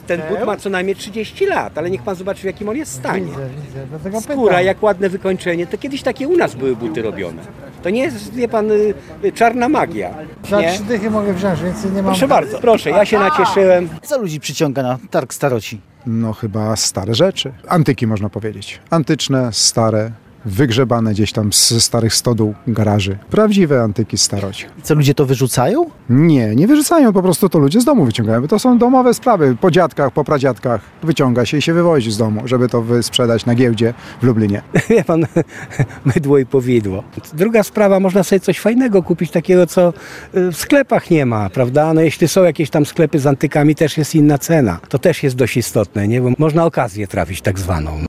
Ten but ma co najmniej 30 lat, ale niech pan zobaczy, w jakim on jest stanie. Widzę, dlatego Skóra, pytam. jak ładne wykończenie, to kiedyś takie u nas były buty robione. To nie jest, wie pan, czarna magia. Za Nie? 3 dychy mogę wziąć, więcej nie mam. Proszę bardzo, proszę, ja się nacieszyłem. Co ludzi przyciąga na targ staroci? No chyba stare rzeczy. Antyki można powiedzieć. Antyczne, stare, wygrzebane gdzieś tam ze starych stodół, garaży. Prawdziwe antyki staroci. I co, ludzie to wyrzucają? Nie wyrzucają, po prostu to ludzie z domu wyciągają. To są domowe sprawy. Po dziadkach, po pradziadkach wyciąga się i się wywozi z domu, żeby to sprzedać na giełdzie w Lublinie. Wie pan, mydło i powidło. Druga sprawa, można sobie coś fajnego kupić, takiego, co w sklepach nie ma, prawda? No jeśli są jakieś tam sklepy z antykami, też jest inna cena. To też jest dość istotne, nie? Bo można okazję trafić tak zwaną.